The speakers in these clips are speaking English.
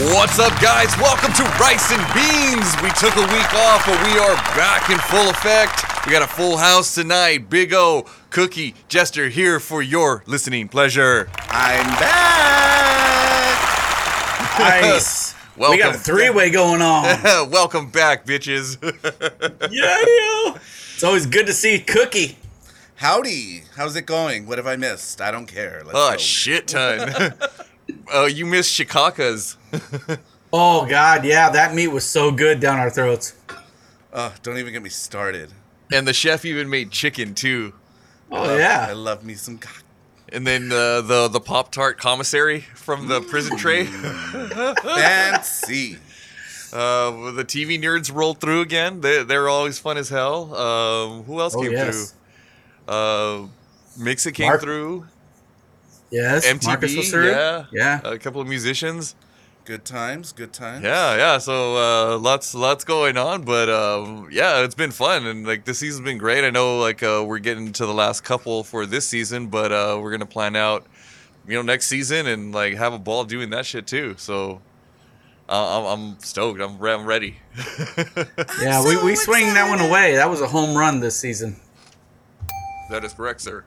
What's up, guys? Welcome to Rice and Beans. We took a week off, but we are back in full effect. We got a full house tonight. Big O, Cookie, Jester here for your listening pleasure. I'm back. Nice. We got a three-way going on. Welcome back, bitches. Yeah. It's always good to see Cookie. Howdy. How's it going? What have I missed? I don't care. Let's go. Shit ton. You missed Chicaca's. Oh, God, yeah. That meat was so good down our throats. Don't even get me started. And the chef even made chicken, too. I love me some cock. And then the Pop-Tart commissary from the prison tray. Fancy. The TV nerds rolled through again. They're always fun as hell. Who else came through? Mixa came through. Yes, MTV, Marcus was through. Yeah. A couple of musicians. Good times. Yeah. So lots going on, but it's been fun, and like this season's been great. I know we're getting to the last couple for this season, but we're gonna plan out, next season and like have a ball doing that shit too. So I'm stoked. I'm ready. Yeah, we swing that one away. That was a home run this season. That is correct, sir.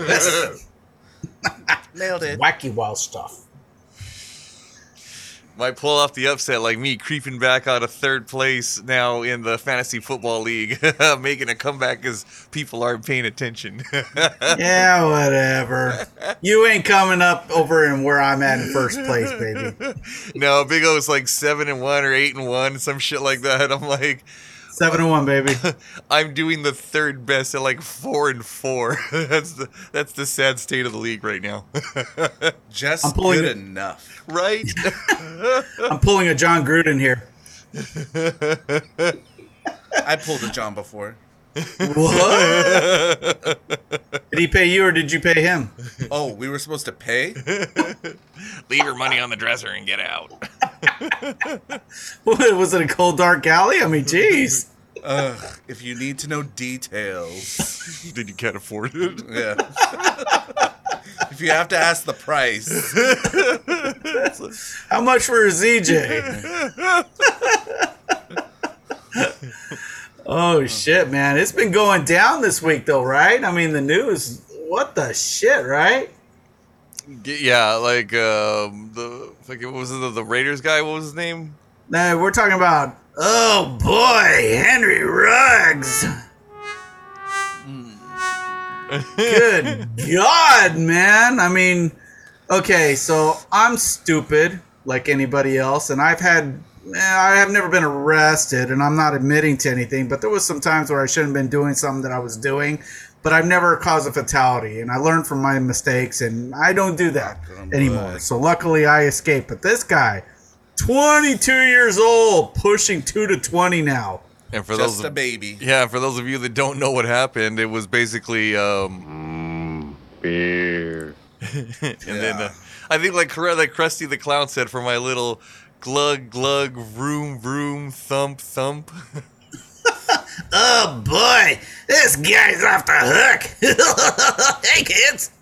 Nailed it. Wacky wild stuff. Might pull off the upset like me, creeping back out of third place now in the fantasy football league, making a comeback because people aren't paying attention. Yeah, whatever. You ain't coming up over in where I'm at in first place, baby. No, Big O's like 7-1 or 8-1, some shit like that. I'm like 7-1, baby. I'm doing the third best at like 4-4. That's the sad state of the league right now. Just good enough. Right? I'm pulling a John Gruden here. I pulled a John before. What? Did he pay you or did you pay him? Oh, we were supposed to pay? Leave your money on the dresser and get out. What, was it a cold dark alley? I mean, jeez. If you need to know details. Then you can't afford it. Yeah. If you have to ask the price. How much for a ZJ? Oh, shit, man. It's been going down this week, though, right? I mean, the news, what the shit, right? Yeah, like, what was it, the Raiders guy? What was his name? Nah, we're talking about, oh, boy, Henry Ruggs. Good God, man. I mean, okay, so I'm stupid like anybody else, and I have never been arrested, and I'm not admitting to anything, but there was some times where I shouldn't have been doing something that I was doing, but I've never caused a fatality, and I learned from my mistakes, and I don't do that anymore. So luckily I escaped. But this guy, 22 years old, pushing 2 to 20 now. And for Just a baby. Yeah, for those of you that don't know what happened, it was basically beer. Then I think like Krusty the Clown said, for my little glug glug vroom vroom thump thump. Oh boy, this guy's off the hook. Hey kids.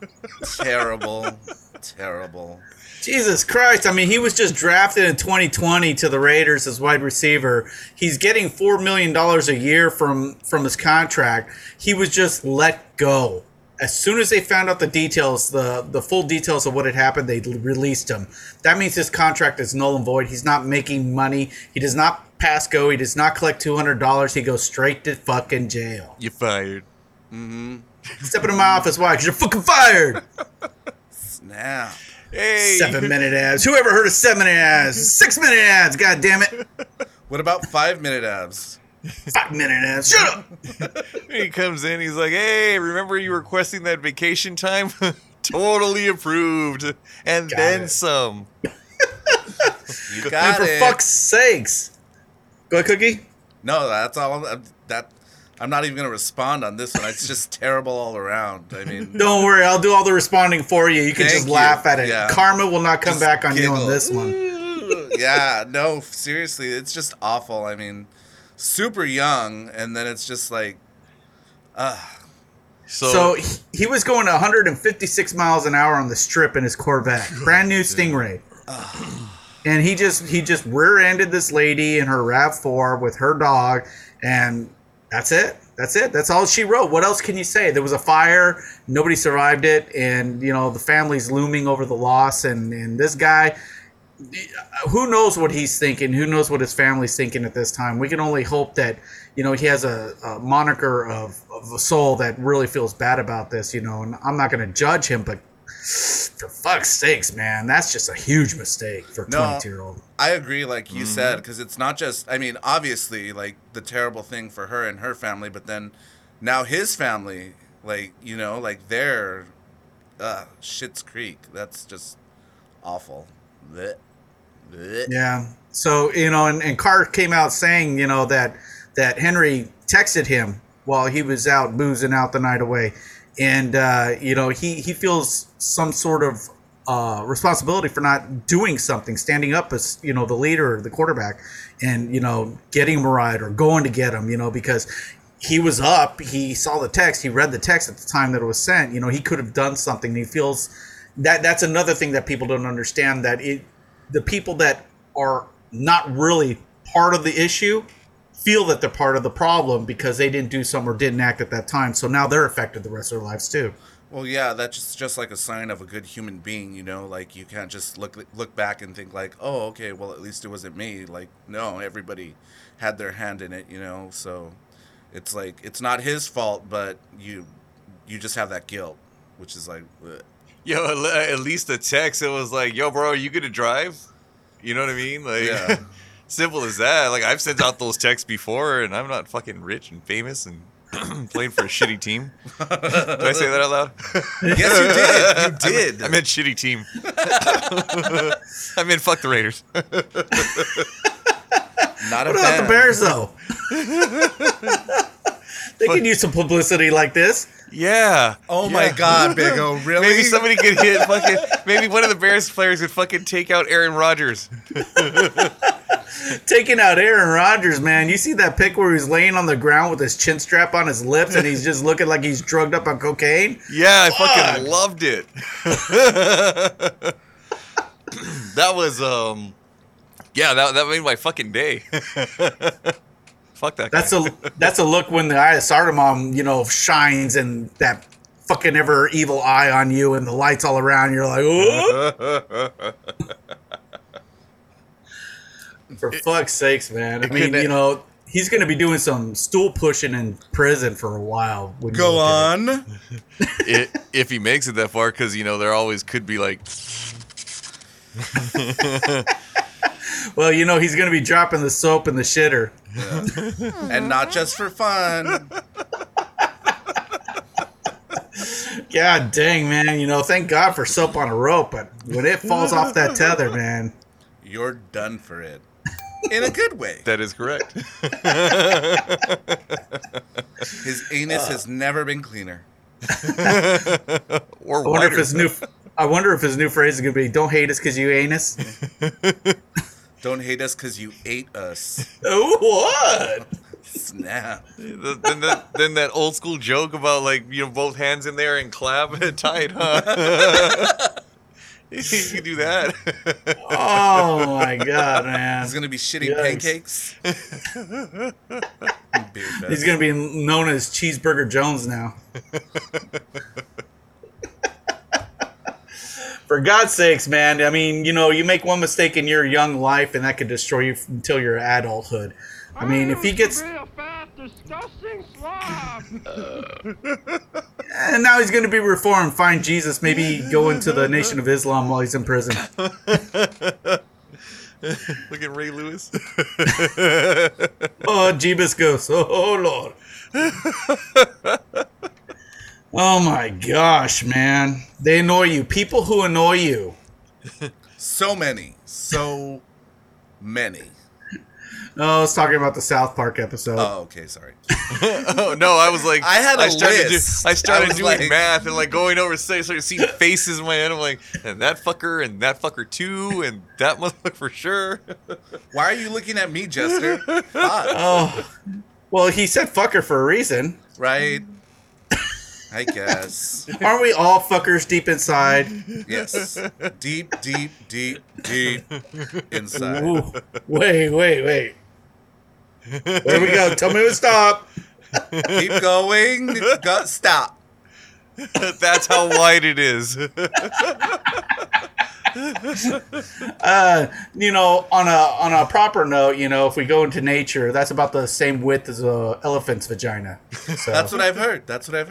Terrible. Jesus Christ. I mean, he was just drafted in 2020 to the Raiders as wide receiver. He's getting $4 million a year from his contract. He was just let go. As soon as they found out the details, the full details of what had happened, they released him. That means his contract is null and void. He's not making money. He does not pass go. He does not collect $200. He goes straight to fucking jail. You're fired. Mm-hmm. Step into my office. Why? Because you're fucking fired. Snap. Hey. 7-minute ads. Who ever heard of 7-minute ads? 6-minute ads. God damn it. What about 5-minute abs? 5-minute ads. Shut up. He comes in. He's like, "Hey, remember you requesting that vacation time? Totally approved, and then some." You got and for fuck's sakes. Go ahead, Cookie. No, that's all. I'm not even going to respond on this one. It's just terrible all around. I mean, don't worry. I'll do all the responding for you. You can just laugh at it. Yeah. Karma will not come Just back on giggle. you on this one. Yeah, no, seriously. It's just awful. I mean, super young, and then it's just like, So he was going 156 miles an hour on the strip in his Corvette. Brand new Stingray. and he just rear-ended this lady in her RAV4 with her dog, and that's it. That's all she wrote. What else can you say? There was a fire, nobody survived it, and the family's looming over the loss, and this guy, who knows what he's thinking? Who knows what his family's thinking at this time? We can only hope that he has a moniker of a soul that really feels bad about this, and I'm not going to judge him, but for fuck's sakes, man, that's just a huge mistake for a 22-year-old. I agree, like you said, because it's not just, obviously, like, the terrible thing for her and her family, but then now his family, like, like they're, Schitt's Creek. That's just awful. Blech. Blech. Yeah. So, and Carr came out saying, that Henry texted him while he was out boozing out the night away. And, he feels some sort of responsibility for not doing something, standing up as, the leader, the quarterback, and, getting him a ride or going to get him, because he was up, he saw the text, he read the text at the time that it was sent, he could have done something. He feels that's another thing that people don't understand, that the people that are not really part of the issue feel that they're part of the problem because they didn't do something or didn't act at that time. So now they're affected the rest of their lives too. Well, yeah, that's just like a sign of a good human being, like you can't just look back and think like, oh, okay, well, at least it wasn't me. Like, no, everybody had their hand in it, so it's like, it's not his fault, but you just have that guilt, which is like, bleh. Yo, at least the text, it was like, yo, bro, are you gonna drive? You know what I mean? Like, Yeah. Simple as that. Like, I've sent out those texts before, and I'm not fucking rich and famous and playing for a shitty team. Did I say that out loud? Yes, you did. You did. I meant shitty team. I meant fuck the Raiders. Not a What about fan. the Bears though? They can use some publicity like this. Yeah. Oh my God, Big O, really? Maybe somebody could hit fucking. Maybe one of the Bears players could fucking take out Aaron Rodgers. Taking out Aaron Rodgers, man. You see that pic where he's laying on the ground with his chin strap on his lips and he's just looking like he's drugged up on cocaine? Yeah, I fucking loved it. That was yeah, that made my fucking day. Fuck that guy. That's a look when the eye of Sardamom, shines and that fucking ever evil eye on you and the lights all around. You're like, oh. For fuck's sakes, man. I mean, he's going to be doing some stool pushing in prison for a while. Go on. If he makes it that far, because, there always could be like... Well, he's going to be dropping the soap in the shitter. Yeah. And not just for fun. God dang, man. Thank God for soap on a rope, but when it falls off that tether, man. You're done for it. In a good way. That is correct. His anus has never been cleaner. Or I wonder if wider. his new phrase is going to be, don't hate us because you anus. Don't hate us because you ate us. Oh, what? Snap. Then that old school joke about like both hands in there and clap tight, huh? You can do that. Oh my God, man. He's gonna be shitting pancakes. He's gonna be known as Cheeseburger Jones now. For God's sakes, man. I mean, you make one mistake in your young life, and that could destroy you until your adulthood. I mean, if he gets... disgusting slob. And now he's going to be reformed, find Jesus, maybe go into the Nation of Islam while he's in prison. Look at Ray Lewis. Oh, Jeebus goes, oh, Lord. Oh, my gosh, man. They annoy you. People who annoy you. So many. So many. Oh, I was talking about the South Park episode. Oh, okay, sorry. Oh no, I was like, I had a list. I started doing like- math and like going over, started seeing faces in my head. I'm like, and that fucker too, and that motherfucker for sure. Why are you looking at me, Jester? Fuck. Oh, well, he said fucker for a reason. Right? I guess. Aren't we all fuckers deep inside? Yes. Deep inside. Ooh, wait. Where we go? Tell me to stop. Keep going. Stop. That's how wide it is. On a proper note, if we go into nature, that's about the same width as a elephant's vagina. So. That's what I've heard.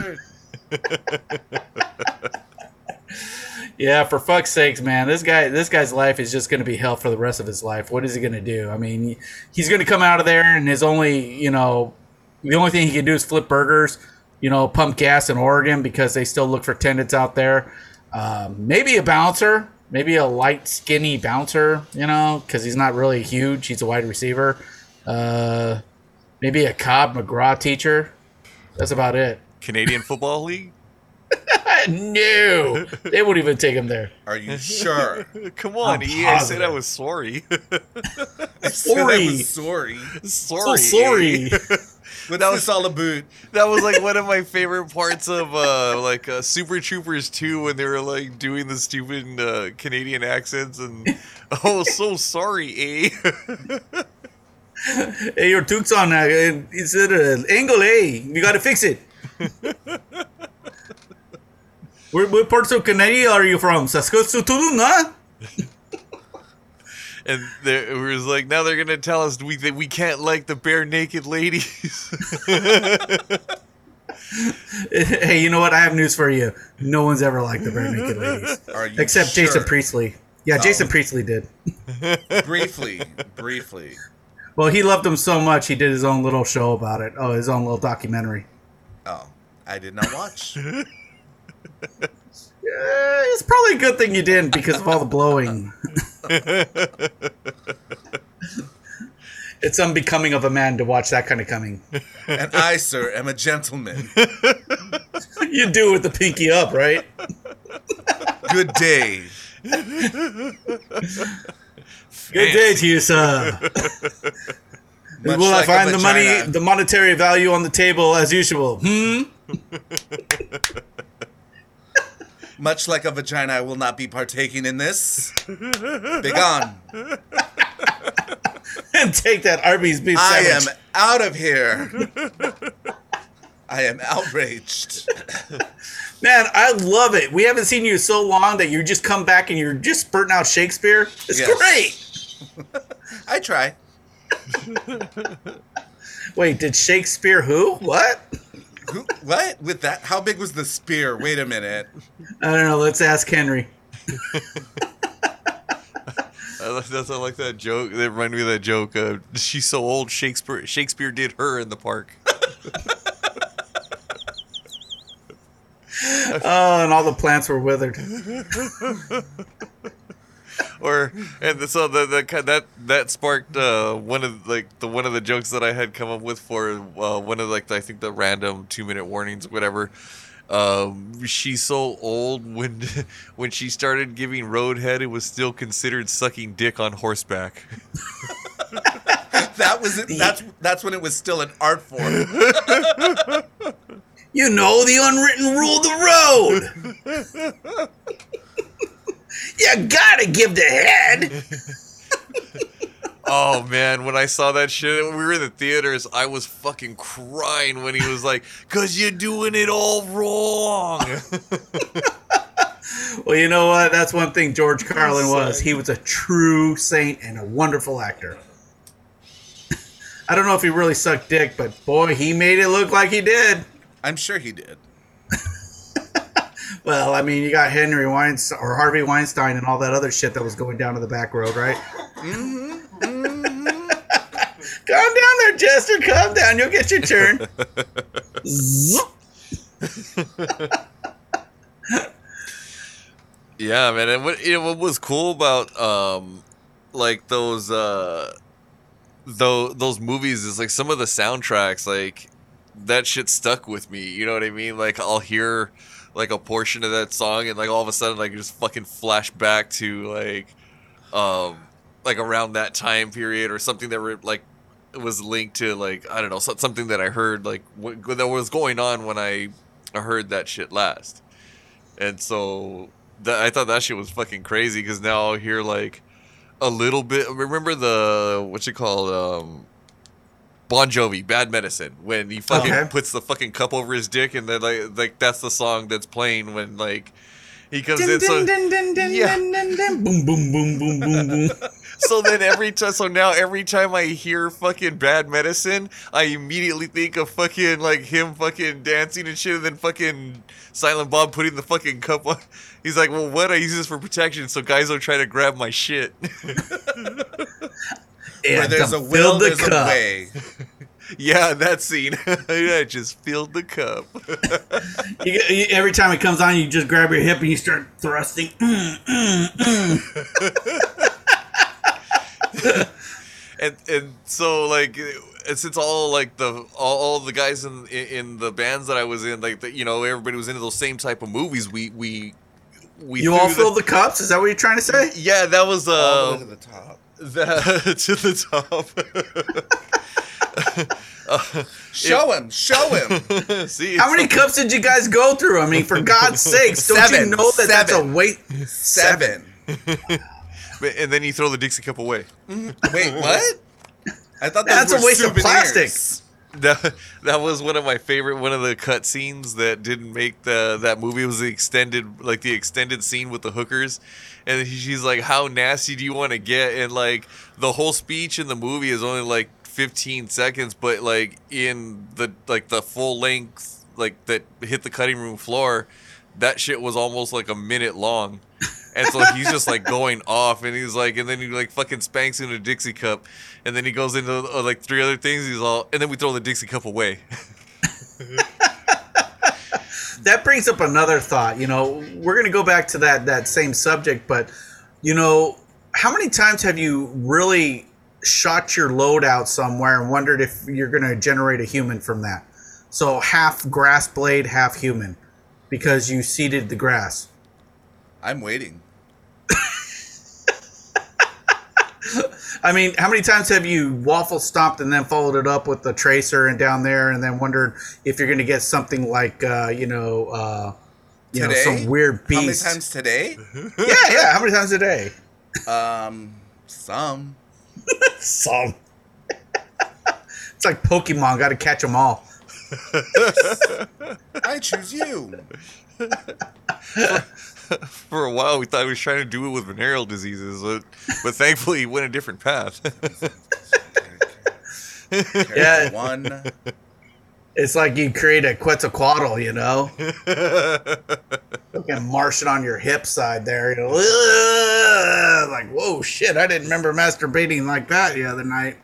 Yeah, for fuck's sakes, man, this guy's life is just going to be hell for the rest of his life. What is he going to do? I mean, he's going to come out of there, and the only thing he can do is flip burgers, pump gas in Oregon because they still look for tenants out there. Maybe a bouncer, maybe a light, skinny bouncer, because he's not really huge. He's a wide receiver. Maybe a Cobb McGraw teacher. That's about it. Canadian Football League? No, they won't even take him there. Are you sure? Come on, I'm I said I positive. was sorry. I said I was sorry. So sorry. What's this all about? That was like one of my favorite parts of Super Troopers 2 when they were like doing the stupid Canadian accents and so sorry, eh? Hey, your Tucson, it's an angle, eh? You gotta fix it. What parts of Canada are you from? Saskatchewan, huh? And it was like, now they're gonna tell us that we can't like the bare naked ladies. Hey, you know what? I have news for you. No one's ever liked the bare naked ladies. Are you Except sure? Jason Priestley. Yeah, Jason Priestley did. Briefly. Well, he loved them so much, he did his own little show about it. Oh, his own little documentary. Oh, I did not watch. It's probably a good thing you didn't because of all the blowing. It's unbecoming of a man to watch that kind of coming. And I, sir, am a gentleman. You do with the pinky up, right? Good day. Good day to you, sir. Much Will I like a find the money, vagina. the monetary value on the table as usual? Much like a vagina, I will not be partaking in this. Begone. And take that Arby's beef I am sandwich. out of here. I am outraged. Man, I love it. We haven't seen you so long that you just come back and you're just spurting out Shakespeare. It's Yes. great. I try. Wait, did Shakespeare who? What? What? With that? How big was the spear? Wait a minute. I don't know. Let's ask Henry. That's I like that joke. That reminded me of that joke. She's so old, Shakespeare did her in the park. Oh, and all the plants were withered. So that sparked one of the jokes that I had come up with for one of I think the random 2-minute warnings, whatever. She's so old when she started giving roadhead, it was still considered sucking dick on horseback. That was it. That's when it was still an art form. You know the unwritten rule of the road. You gotta give the head. Oh man, when I saw that shit, when we were in the theaters, I was fucking crying when he was like, "'Cause you're doing it all wrong." Well, you know what? That's one thing George Carlin was. He was a true saint and a wonderful actor. I don't know if he really sucked dick, but boy, he made it look like he did. I'm sure he did. Well, I mean, you got Henry Weinstein or Harvey Weinstein and all that other shit that was going down to the back road, right? Calm down there, Jester. Calm down. You'll get your turn. Yeah, man. And what was cool about those movies is like some of the soundtracks, like that shit stuck with me. You know what I mean? Like I'll hear like a portion of that song and like all of a sudden like just fucking flash back to like around that time period or something that was linked to like I don't know something that I heard like that was going on when I I heard that shit last. And so I thought that shit was fucking crazy because now I'll hear like a little bit. Remember the what's it called? Bon Jovi, Bad Medicine, when he fucking puts the fucking cup over his dick, and then like that's the song that's playing when like he comes in. So yeah, boom, boom, boom, boom, boom, boom. So then every time I hear fucking Bad Medicine, I immediately think of fucking like him fucking dancing and shit, and then fucking Silent Bob putting the fucking cup on. He's like, well, what? I use this for protection so guys don't try to grab my shit. Where there's a will, there's a way. Yeah, that scene. I just filled the cup. Every time it comes on, you just grab your hip and you start thrusting. And so like since all like all the guys in the bands that I was in, like everybody was into those same type of movies. We you all filled the cups. Is that what you're trying to say? Yeah, that was all the way to the top. To the top. Show him. See, how many cups did you guys go through? I mean, for God's sakes, don't you know that's a weight? 7. And then you throw the Dixie cup away. Wait, what? I thought that's a waste souvenirs. of plastic. That was one of my favorite. One of the cut scenes that didn't make that movie was the extended scene with the hookers, and she's like, "How nasty do you want to get?" And like the whole speech in the movie is only like 15 seconds, but like in the full length like that hit the cutting room floor, that shit was almost like a minute long. And so he's just like going off, and he's like, and then he like fucking spanks into a Dixie cup, and then he goes into like 3 other things. He's all, and then we throw the Dixie cup away. That brings up another thought. We're gonna go back to that same subject, but how many times have you really shot your load out somewhere and wondered if you're gonna generate a human from that? So half grass blade, half human, because you seeded the grass. I'm waiting. I mean, how many times have you waffle stomped and then followed it up with the tracer and down there, and then wondered if you're going to get something like, some weird beast? How many times today? Yeah. How many times a day? Some. Some. It's like Pokemon. Got to catch them all. I choose you. For a while, we thought he was trying to do it with venereal diseases, but thankfully, he went a different path. Yeah. One. It's like you create a Quetzalcoatl, Fucking Martian on your hip side there, like, whoa, shit, I didn't remember masturbating like that the other night.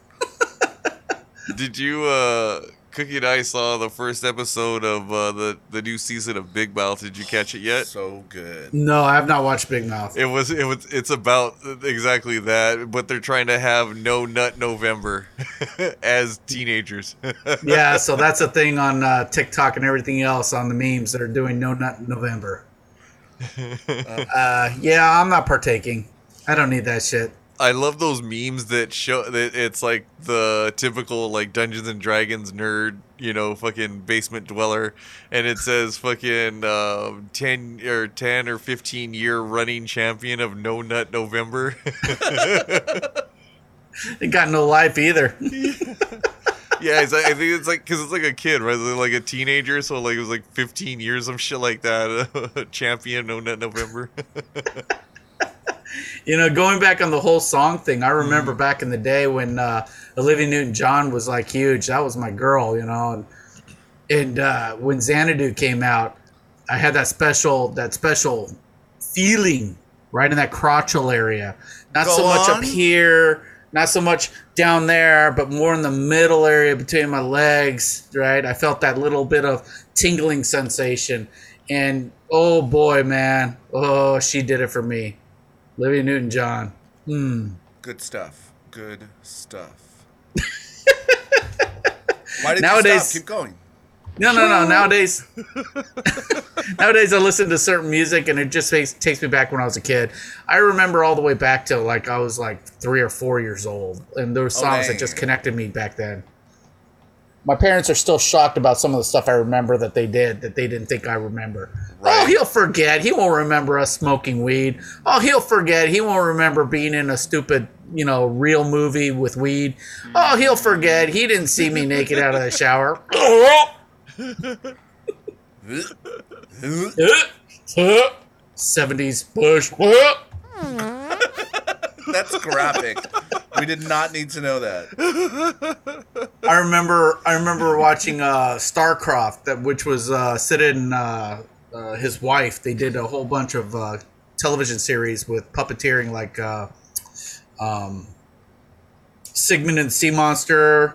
Did you, Cookie and I saw the first episode of the new season of Big Mouth. Did you catch it yet? So good. No, I have not watched Big Mouth. It's about exactly that, but they're trying to have No Nut November as teenagers. Yeah, so that's a thing on TikTok and everything else on the memes that are doing No Nut November. Yeah, I'm not partaking. I don't need that shit. I love those memes that show that it's like the typical like Dungeons and Dragons nerd, fucking basement dweller, and it says fucking 10 or 15 year running champion of No Nut November. They got no life either. Yeah, I think it's like because it's like a kid, right? Like a teenager, so like it was like 15 years, some shit like that. Champion No Nut November. Going back on the whole song thing, I remember back in the day when Olivia Newton-John was like huge. That was my girl, and when Xanadu came out, I had that special feeling right in that crotchal area. Not so much up here, not so much down there, but more in the middle area between my legs, right? I felt that little bit of tingling sensation. And oh boy, man. Oh, she did it for me. Olivia Newton-John. Good stuff. Why did Nowadays, you stop? Keep going. No. Nowadays I listen to certain music and it just takes me back when I was a kid. I remember all the way back to like I was like 3 or 4 years old, and there were songs that just connected me back then. my parents are still shocked about some of the stuff I remember that they did that they didn't think I remember. Right. Oh, he'll forget. He won't remember us smoking weed. Oh, he'll forget. He won't remember being in a stupid, real movie with weed. Oh, he'll forget. He didn't see me naked out of the shower. 70s Bush. That's graphic. We did not need to know that. I remember watching Starcroft, which was Sid and his wife. They did a whole bunch of television series with puppeteering, like Sigmund and the Sea Monster,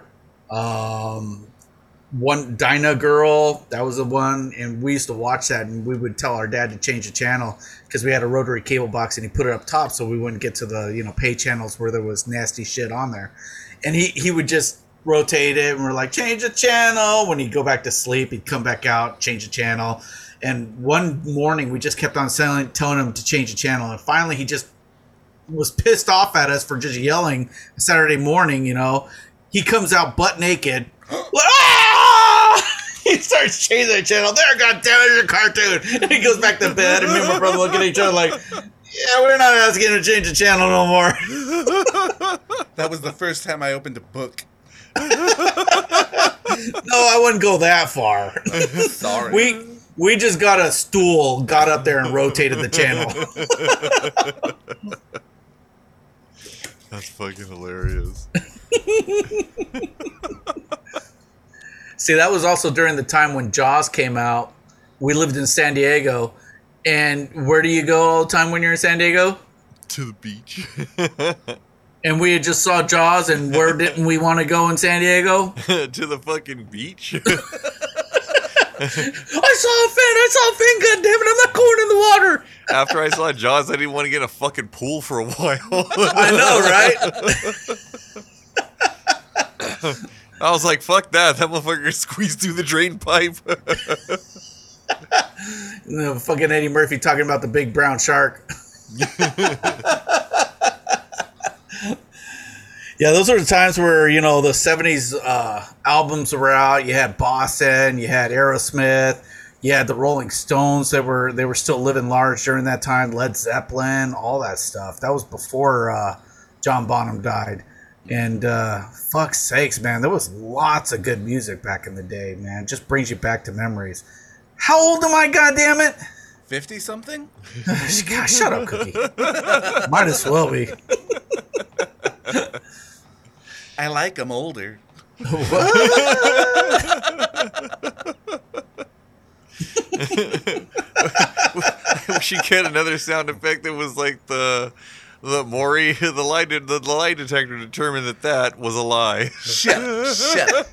one Dinah Girl. That was the one, and we used to watch that, and we would tell our dad to change the channel because we had a rotary cable box, and he put it up top so we wouldn't get to the pay channels where there was nasty shit on there, and he would just rotate it, and we're like, change the channel. When he'd go back to sleep, he'd come back out, change the channel. And one morning we just kept on telling him to change the channel, and finally he just was pissed off at us for just yelling. Saturday morning, he comes out butt naked. He starts changing the channel. There, goddamn it, it's a cartoon. And he goes back to bed, and me and my brother look at each other like, yeah, we're not asking him to change the channel no more. That was the first time I opened a book. No, I wouldn't go that far. Sorry. We just got a stool, got up there, and rotated the channel. That's fucking hilarious. See, that was also during the time when Jaws came out. We lived in San Diego. And where do you go all the time when you're in San Diego? To the beach. And we had just saw Jaws, and where didn't we want to go in San Diego? To the fucking beach. I saw a fin, goddammit, I'm not going in the water. After I saw Jaws, I didn't want to get in a fucking pool for a while. I know, right? I was like, fuck that. That motherfucker squeezed through the drain pipe. Fucking Eddie Murphy talking about the big brown shark. Yeah, those are the times where, the 70s albums were out. You had Boston, you had Aerosmith, you had the Rolling Stones they were still living large during that time, Led Zeppelin, all that stuff. That was before John Bonham died. And fuck's sakes, man, there was lots of good music back in the day, man. It just brings you back to memories. How old am I, goddammit? 50-something? God, shut up, Cookie. Might as well be. I like them older. We should get another sound effect that was like the Maury, the lie detector determined that was a lie. Shut up.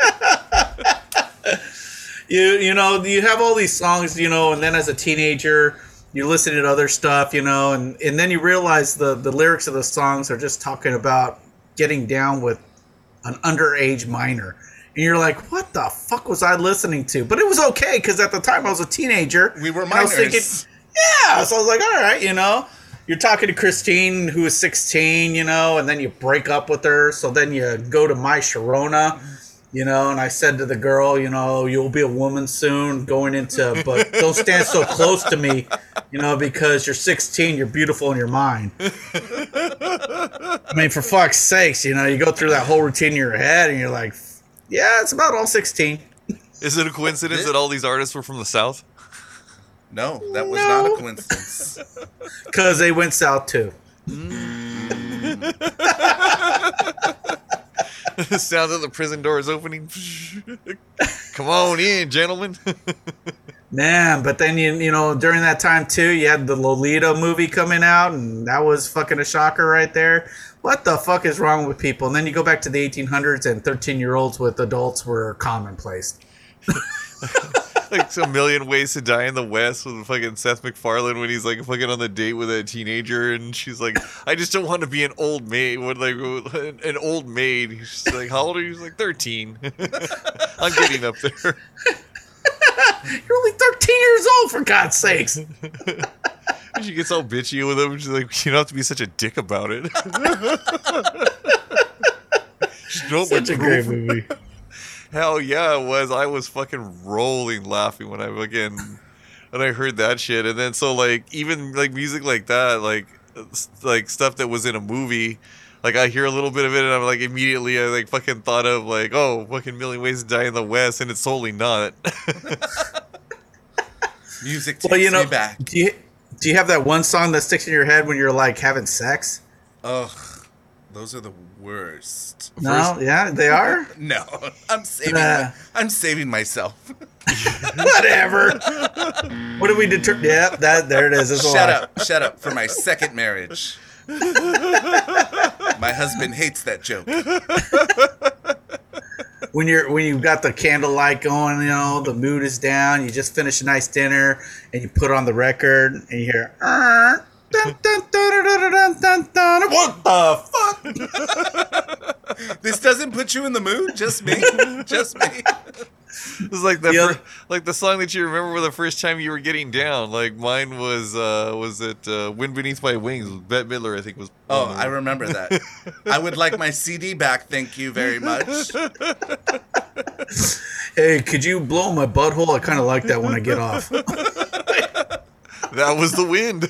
You have all these songs, and then as a teenager, you listen to other stuff, and then you realize the lyrics of the songs are just talking about getting down with an underage minor. And you're like, what the fuck was I listening to? But it was okay, because at the time I was a teenager. We were minors. I was thinking, yeah. So I was like, all right, You're talking to Christine, who is 16, and then you break up with her. So then you go to My Sharona, and I said to the girl, you'll be a woman soon but don't stand so close to me, because you're 16, you're beautiful in your mind. I mean, for fuck's sakes, you go through that whole routine in your head and you're like, yeah, it's about all 16. Is it a coincidence that all these artists were from the South? No, that was not a coincidence. Because they went south too. The sound of the prison doors opening. Come on in, gentlemen. Man, but then, during that time too, you had the Lolita movie coming out, and that was fucking a shocker right there. What the fuck is wrong with people? And then you go back to the 1800s, and 13-year-olds with adults were commonplace. Like A Million Ways to Die in the West with fucking Seth MacFarlane when he's like fucking on the date with a teenager, and she's like, I just don't want to be an old maid. An old maid. She's like, how old are you? He's like, 13. I'm getting up there. You're only 13 years old, for God's sakes. She gets all bitchy with him. She's like, you don't have to be such a dick about it. Such a great movie. Hell yeah, it was. I was fucking rolling laughing when I heard that shit. And then so like even like music like that, like stuff that was in a movie, like I hear a little bit of it and I'm like immediately I like fucking thought of like, oh, fucking Million Ways to Die in the West, and it's totally not. Music takes me back. Do you have that one song that sticks in your head when you're like having sex? Ugh, those are the worst. No, yeah, they are. No, I'm saving myself. Whatever. What did we determine? Yeah, there it is. It's a lie. Shut up for my second marriage. My husband hates that joke. When you've got the candlelight going, the mood is down. You just finished a nice dinner, and you put on the record, and you hear, dun, dun, dun, dun, dun, dun, dun, dun. What the fuck? This doesn't put you in the mood. Just me. Just me. It's like like the song that you remember the first time you were getting down. Like mine was it "Wind Beneath My Wings"? Bette Midler, I think was. Oh, I remember that. I would like my CD back, thank you very much. Hey, could you blow my butthole? I kind of like that when I get off. That was the wind.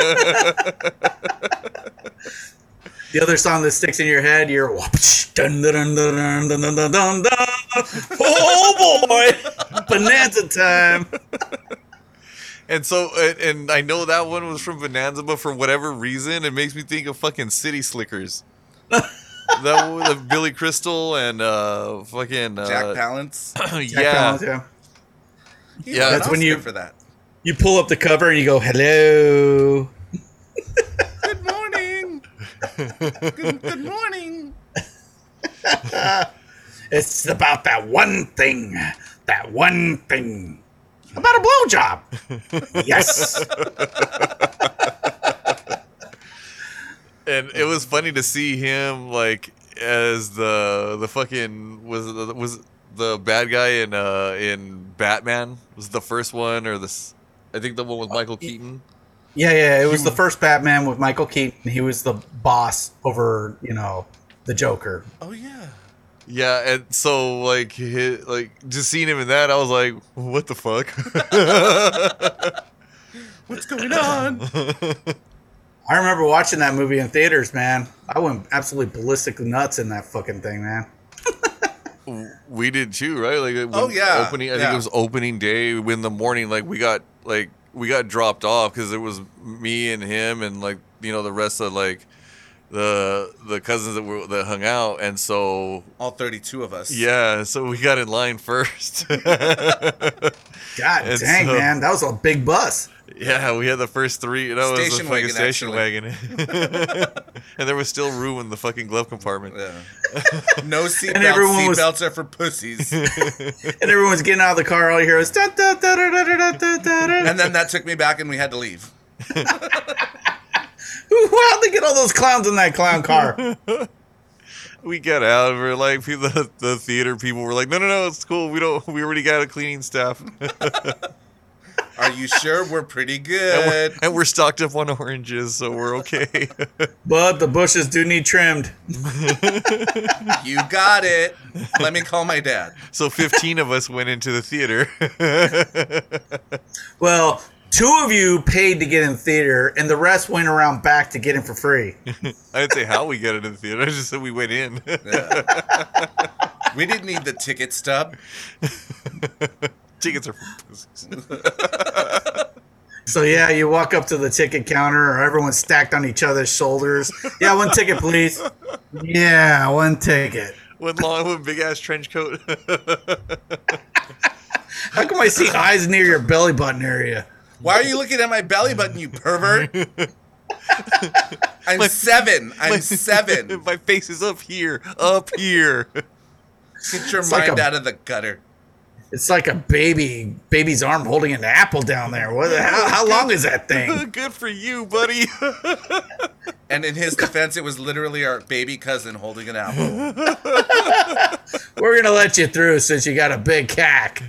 The other song that sticks in your head, you're dun, dun, dun, dun, dun, dun, dun, dun, dun. Oh boy, Bonanza time. And so, and I know that one was from Bonanza, but for whatever reason, it makes me think of fucking City Slickers. That one with Billy Crystal and fucking Jack Palance. Yeah. Palance, Yeah, that's when you for that. You pull up the cover and you go, hello. Good morning. Good morning. It's about that one thing. That one thing. About a blowjob. Yes. And it was funny to see him like as the fucking was the bad guy in Batman. Was the first one or this? I think the one with Michael Keaton. Yeah. It was the first Batman with Michael Keaton. He was the boss over, the Joker. Oh yeah. Yeah, and so like just seeing him in that, I was like, what the fuck? What's going on? I remember watching that movie in theaters, man. I went absolutely ballistic nuts in that fucking thing, man. We did too, right? Like, oh yeah, opening. I think it was opening day. In the morning, we got dropped off because it was me and him and the rest of the cousins that hung out, and so all 32 of us. Yeah, so we got in line first. God dang, man, that was a big bus. Yeah, we had the first three. That was the fucking station wagon. And there was still room in the fucking glove compartment. Yeah. No seatbelts. Seatbelts are for pussies. And everyone's getting out of the car. All you hear is da, da, da, da, da, da, da, da. And then that took me back, and we had to leave. How'd they get all those clowns in that clown car? We got out. We were like, the theater people were like, no, it's cool. We already got a cleaning staff. Are you sure? We're pretty good. And we're stocked up on oranges, so we're okay. But the bushes do need trimmed. You got it. Let me call my dad. So 15 of us went into the theater. Well, 2 of you paid to get in theater, and the rest went around back to get in for free. I didn't say how we got into the theater. I just said we went in. Yeah. We didn't need the ticket stub. Tickets are for pussies. So yeah, you walk up to the ticket counter, or everyone's stacked on each other's shoulders. Yeah, 1 ticket, please. Yeah, 1 ticket. One big ass trench coat. How come I see eyes near your belly button area? Why are you looking at my belly button, you pervert? I'm 7. I'm 7. My face is up here. Up here. Get your mind out of the gutter. It's like a baby's arm holding an apple down there. What the hell? How long is that thing? Good for you, buddy. And in his defense, it was literally our baby cousin holding an apple. We're gonna let you through since you got a big cack.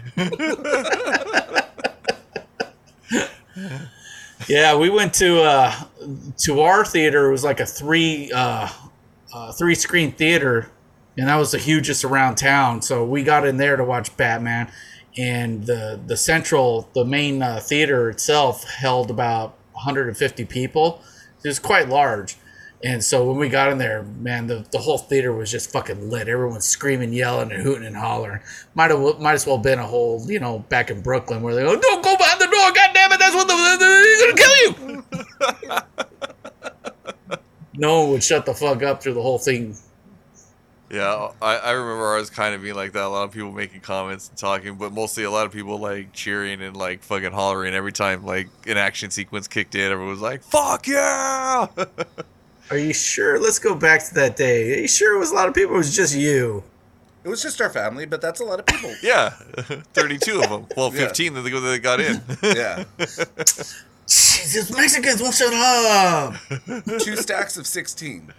Yeah, we went to our theater. It was like a 3 screen theater, and that was the hugest around town. So we got in there to watch Batman, and the main theater itself held about 150 people. It was quite large. And so when we got in there, man, the whole theater was just fucking lit. Everyone's screaming, yelling, and hooting and hollering. Might as well been a whole, back in Brooklyn where they go, "Don't go behind the door, God damn it, that's what they're gonna kill you." No one would shut the fuck up through the whole thing. Yeah, I remember I was kind of being like that. A lot of people making comments and talking, but mostly a lot of people like cheering and like fucking hollering every time like an action sequence kicked in. Everyone was like, "Fuck yeah!" Are you sure? Let's go back to that day. Are you sure it was a lot of people? It was just you. It was just our family, but that's a lot of people. Yeah, 32 of them. Well, 15 that got in. Yeah. Jesus, Mexicans won't shut up. 2 stacks of 16.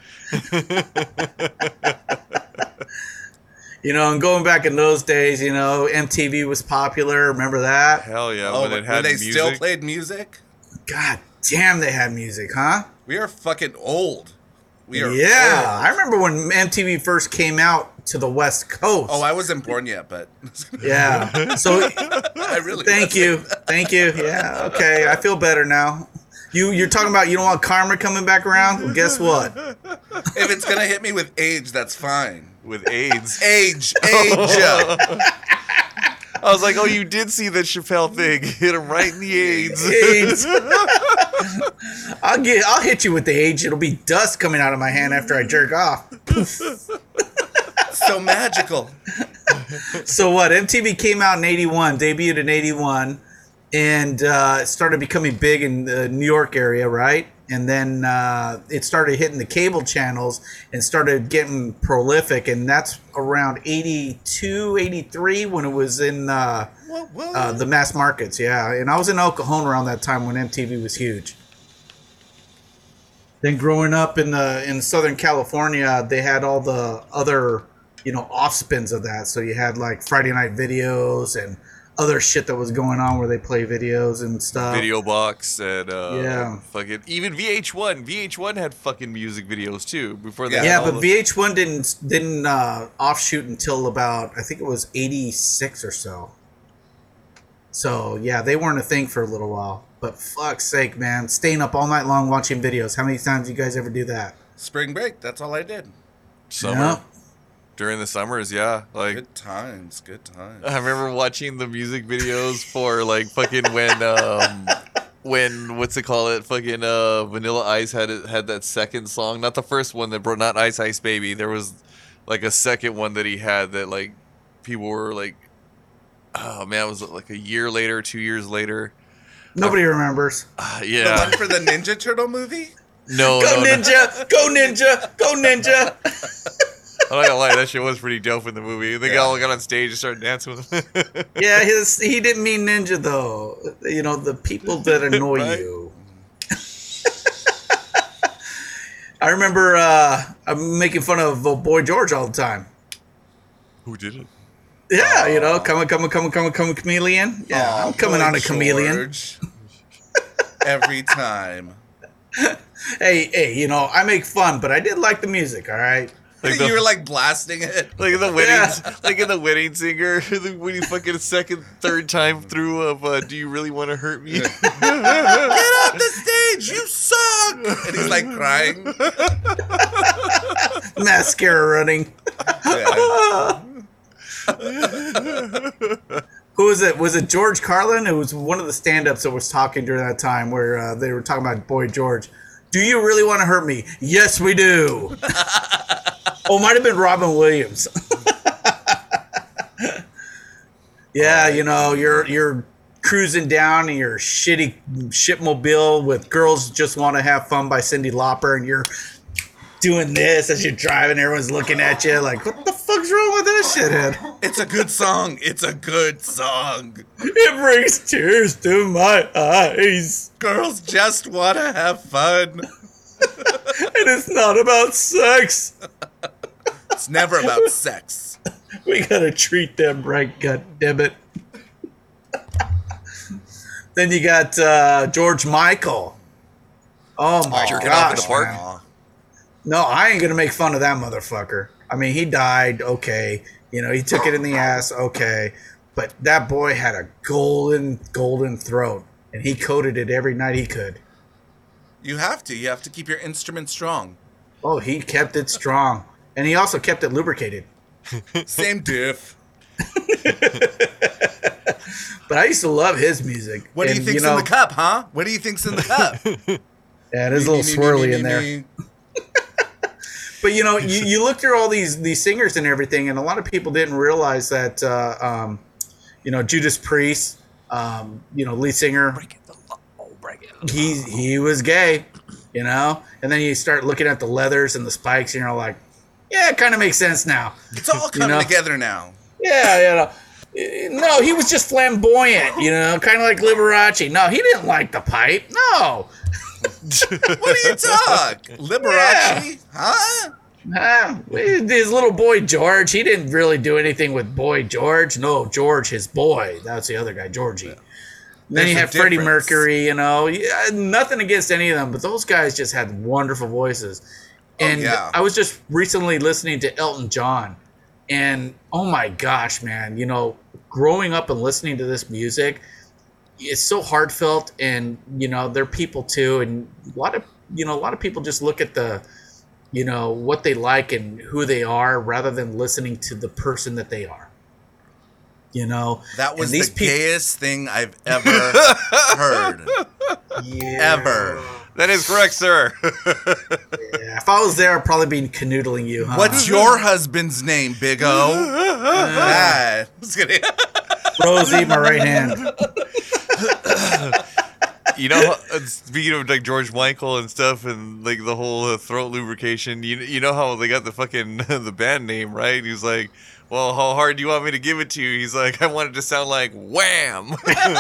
And going back in those days, MTV was popular. Remember that? Hell yeah, Oh, when it had they music. still played music? God damn, they had music, huh? We are fucking old. We are Yeah, old. I remember when MTV first came out to the West Coast. Oh, I wasn't born yet, but Yeah. So I really thank you. Yeah, okay. I feel better now. You're talking about you don't want karma coming back around? Well, guess what? If it's gonna hit me with age, that's fine. With AIDS. Age. I was like, oh, you did see that Chappelle thing. Hit him right in the AIDS. AIDS. I'll hit you with the age. It'll be dust coming out of my hand after I jerk off. So magical. So what? MTV came out in 81, debuted in 81, and it started becoming big in the New York area, right? And then it started hitting the cable channels and started getting prolific. And that's around 82, 83 when it was in the mass markets, yeah. And I was in El Cajon around that time when MTV was huge. Then growing up in Southern California, they had all the other, offspins of that. So you had like Friday Night Videos and other shit that was going on where they play videos and stuff. Video box and Yeah. fucking even VH1. VH1 had fucking music videos too before that. Yeah, but VH1 didn't offshoot until about, I think it was 86 or so. So yeah, they weren't a thing for a little while. But fuck's sake, man, staying up all night long watching videos. How many times do you guys ever do that? Spring break, that's all I did. Summer. Yeah. During the summers, yeah. Like Good times. I remember watching the music videos for like fucking when what's it called? Fucking Vanilla Ice had that second song, not the first one that brought, not Ice Ice Baby. There was like a second one that he had that like people were like, oh man, it was like a year later, 2 years later. Nobody remembers. The Yeah. one for the Ninja Turtle movie? No. Go no, no. Ninja! Go Ninja! Go Ninja! I'm not gonna lie, that shit was pretty dope in the movie. They all got on stage and started dancing with him. Yeah, he didn't mean ninja though. The people that annoy Right. you. I remember I'm making fun of Boy George all the time. Who did it? Yeah, come chameleon. Yeah, Aw, I'm coming Boy on a chameleon. George. Every time. Hey, I make fun, but I did like the music, all right? Like You were like blasting it. Like in the weddings, like in the Wedding Singer, when you fucking third time through of "Do you really want to hurt me?" Get off the stage, you suck! And he's like crying. Mascara running. Yeah. Who was it? Was it George Carlin? It was one of the stand-ups that was talking during that time where they were talking about Boy George. Do you really want to hurt me? Yes, we do. Oh, it might have been Robin Williams. Yeah, you're cruising down in your shitty shipmobile with Girls Just Want to Have Fun by Cyndi Lauper, and you're doing this as you're driving. Everyone's looking at you like, what the fuck's wrong with this shithead? It's a good song. It's a good song. It brings tears to my eyes. Girls just want to have fun. And it's not about sex. It's never about sex. We gotta treat them right, goddammit. Then you got George Michael. Oh my Jerking off in the gosh, park? man. No, I ain't gonna make fun of that motherfucker. I mean, he died, okay. You know, he took it in the ass, okay. But that boy had a golden throat, and he coated it every night he could. You have to keep your instrument strong. Oh, he kept it strong. And he also kept it lubricated. Same diff. But I used to love his music. What do you think's in the cup, huh? What do you think's in the cup? Yeah, there's a little swirly in there. But you know, you look through all these singers and everything, and a lot of people didn't realize that you know, Judas Priest, you know, lead singer, he was gay, you know. And then you start looking at the leathers and the spikes, and you're like, yeah, it kind of makes sense now. It's all coming together now. Yeah, you know. No, he was just flamboyant, you know, kind of like Liberace. No, he didn't like the pipe. No. What are you talking? Liberace? Yeah. Huh? His little boy George, he didn't really do anything with boy George. No, George, his boy. That's the other guy, Georgie. Yeah. Then you have Freddie Mercury, you know. Yeah, nothing against any of them, but those guys just had wonderful voices. And I was just recently listening to Elton John. And oh my gosh, man, you know, growing up and listening to this music, it's so heartfelt, and you know, they're people too, and a lot of people just look at the, you know, what they like and who they are rather than listening to the person that they are. You know, that was the gayest thing I've ever heard. Yeah. Ever. That is correct, sir. Yeah, if I was there, I'd probably be canoodling you, huh? What's your husband's name, Big O? Just kidding. Rosie, my right hand. You know, speaking of like George Michael and stuff, and like the whole throat lubrication, you know how they got the fucking the band name, right? He's like, well, how hard do you want me to give it to you? He's like, I want it to sound like Wham!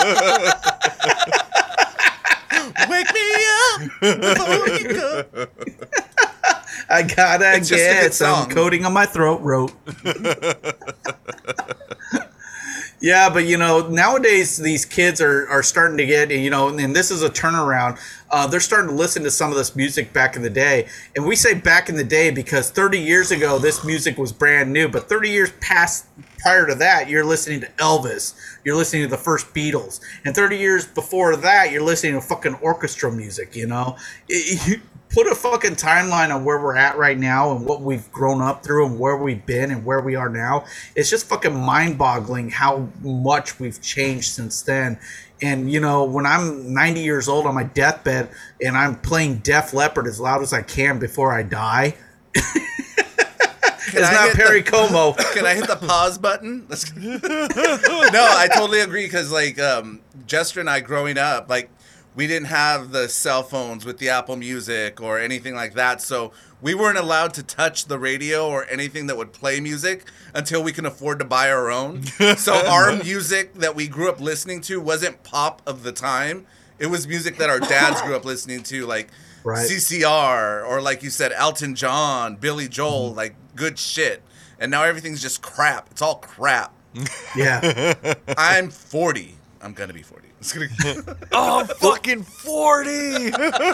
Wake me up before you go. I gotta get some coating on my throat rope. Yeah, but you know, nowadays these kids are starting to get, you know, and this is a turnaround. They're starting to listen to some of this music back in the day. And we say back in the day because 30 years ago, this music was brand new. But 30 years prior to that, you're listening to Elvis. You're listening to the first Beatles. And 30 years before that, you're listening to fucking orchestra music, you know? You put a fucking timeline on where we're at right now and what we've grown up through and where we've been and where we are now. It's just fucking mind-boggling how much we've changed since then. And, you know, when I'm 90 years old on my deathbed and I'm playing Def Leppard as loud as I can before I die... It's not Perry Como. Can I hit the pause button? No, I totally agree because, like, Jester and I growing up, like, we didn't have the cell phones with the Apple Music or anything like that, so we weren't allowed to touch the radio or anything that would play music until we can afford to buy our own. So our music that we grew up listening to wasn't pop of the time. It was music that our dads grew up listening to, like CCR or, like you said, Elton John, Billy Joel, like good shit. And now everything's just crap. It's all crap. Yeah. I'm 40. I'm going to be 40. Oh, I'm fucking 40.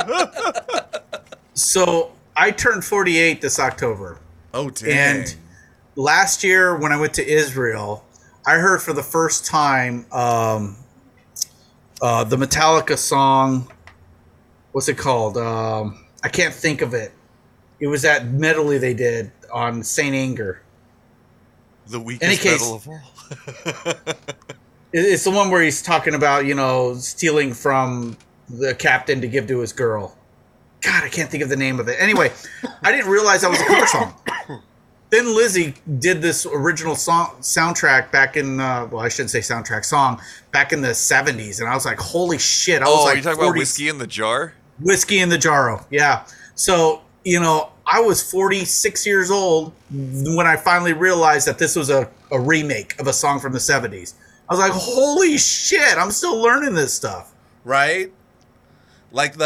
So I turned 48 this October. Oh, dang. And last year when I went to Israel, I heard for the first time the Metallica song. What's it called? I can't think of it. It was that medley they did on Saint Anger. The weakest metal of all. It's the one where he's talking about, you know, stealing from the captain to give to his girl. God, I can't think of the name of it. Anyway, I didn't realize that was a cover song. Then Lizzie did this original soundtrack back in, well, I shouldn't say soundtrack, song, back in the 70s. And I was like, holy shit. I was like, are you talking about Whiskey in the Jar? Whiskey in the Jarro, yeah. So, you know, I was 46 years old when I finally realized that this was a remake of a song from the 70s. I was like, holy shit, I'm still learning this stuff. Right? Like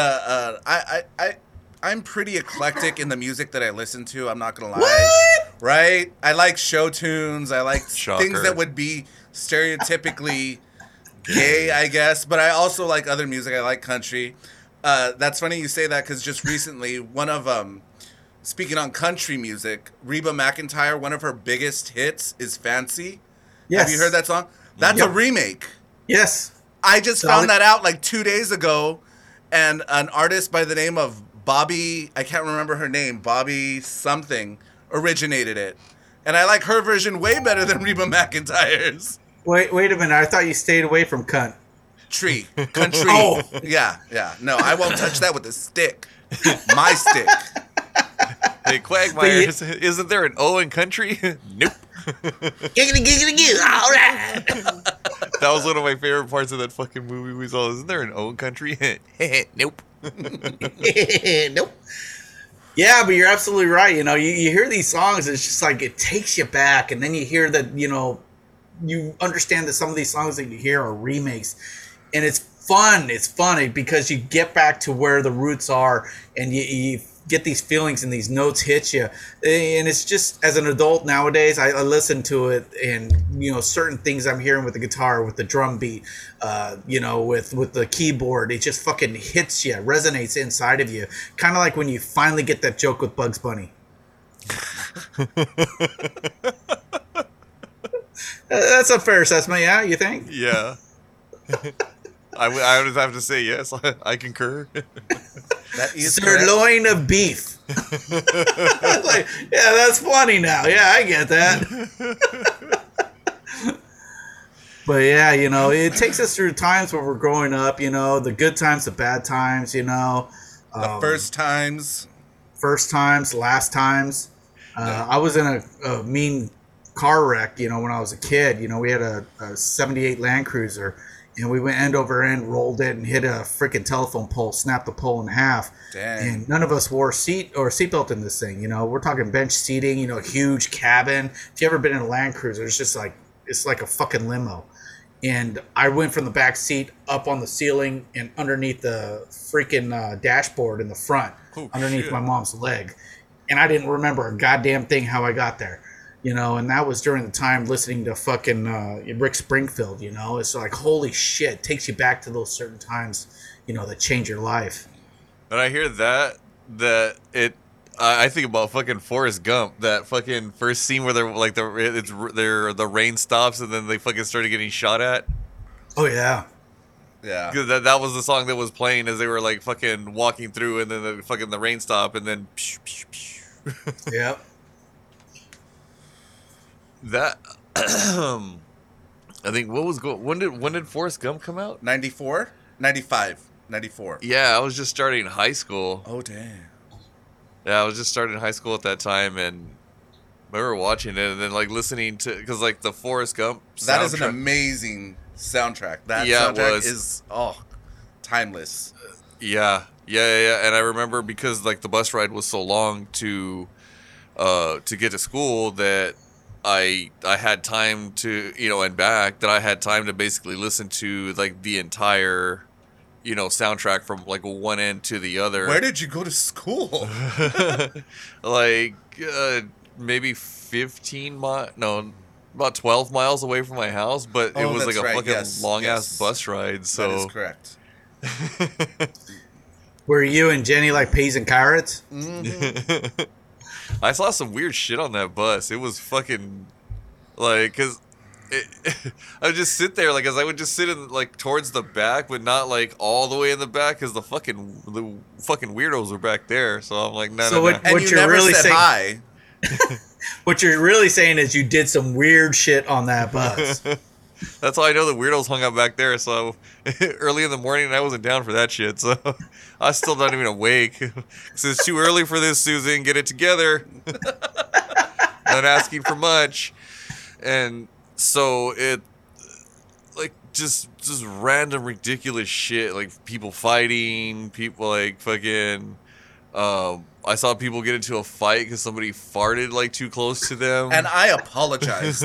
I'm pretty eclectic in the music that I listen to, I'm not going to lie. What? Right? I like show tunes. I like things that would be stereotypically gay, I guess. But I also like other music. I like country. That's funny you say that because just recently, one of speaking on country music, Reba McEntire, one of her biggest hits is Fancy. Yes. Have you heard that song? That's a remake. Yes. I just found that out like 2 days ago, and an artist by the name of Bobby, I can't remember her name, Bobby something, originated it. And I like her version way better than Reba McEntire's. Wait a minute. I thought you stayed away from cunt. Tree. Country. Oh. Yeah. No, I won't touch that with a stick. My stick. Hey, Quagmire, isn't there an O in country? Nope. Giggity, all right. That was one of my favorite parts of that fucking movie we saw. Isn't there an O in country? Nope. Nope. Yeah, but you're absolutely right. You know, you hear these songs, it's just like it takes you back, and then you hear that, you know, you understand that some of these songs that you hear are remakes, and it's fun. It's funny because you get back to where the roots are, and you get these feelings and these notes hit you. And it's just, as an adult nowadays, I listen to it, and, you know, certain things I'm hearing with the guitar, with the drum beat, you know, with the keyboard, it just fucking hits you, resonates inside of you. Kind of like when you finally get that joke with Bugs Bunny. That's a fair assessment, yeah, you think? Yeah. I would have to say yes. I concur. That is correct. Sirloin of beef. Like, yeah, that's funny now. Yeah, I get that. But yeah, you know, it takes us through times where we're growing up, you know, the good times, the bad times, you know. The first times. First times, last times. I was in a mean car wreck, you know, when I was a kid. You know, we had a 78 Land Cruiser, and we went end over end, rolled it, and hit a freaking telephone pole, snapped the pole in half. Dang. And none of us wore seatbelt in this thing. You know, we're talking bench seating, you know, huge cabin. If you ever been in a Land Cruiser, it's just like, it's like a fucking limo. And I went from the back seat up on the ceiling and underneath the freaking dashboard in the front, underneath my mom's leg. And I didn't remember a goddamn thing how I got there. You know, and that was during the time listening to fucking Rick Springfield, you know. It's like, holy shit, it takes you back to those certain times, you know, that change your life. When I hear that I think about fucking Forrest Gump, that fucking first scene where they're like, the rain stops and then they fucking started getting shot at. Oh, yeah. Yeah. That was the song that was playing as they were like fucking walking through, and then the rain stopped, and then Yep. That I think when did Forrest Gump come out? 94? 95. 94. Yeah, I was just starting high school. Oh, damn. Yeah, I was just starting high school at that time, and I remember watching it and then like listening to, because like the Forrest Gump soundtrack. That is an amazing soundtrack. That soundtrack is timeless. Yeah. And I remember because like the bus ride was so long to get to school that I had time to, you know, and back, that I had time to basically listen to like the entire, you know, soundtrack from like one end to the other. Where did you go to school? Like maybe about 12 miles away from my house, but it was like a fucking long ass bus ride. So that is correct. Were you and Jenny like peas and carrots? Mm-hmm. I saw some weird shit on that bus. It was fucking like, cause I would just sit there, like, as I would just sit in like towards the back, but not like all the way in the back, cause the fucking weirdos were back there. So I'm like, no. What And you you're never really said saying, hi. what you're really saying is you did some weird shit on that bus. That's how I know the weirdos hung out back there. So early in the morning, I wasn't down for that shit. So I was still not even awake. So it's too early for this, Susan. Get it together. Not asking for much. And so it, like, just random ridiculous shit, like people fighting, people like fucking. I saw people get into a fight because somebody farted like too close to them. And I apologized.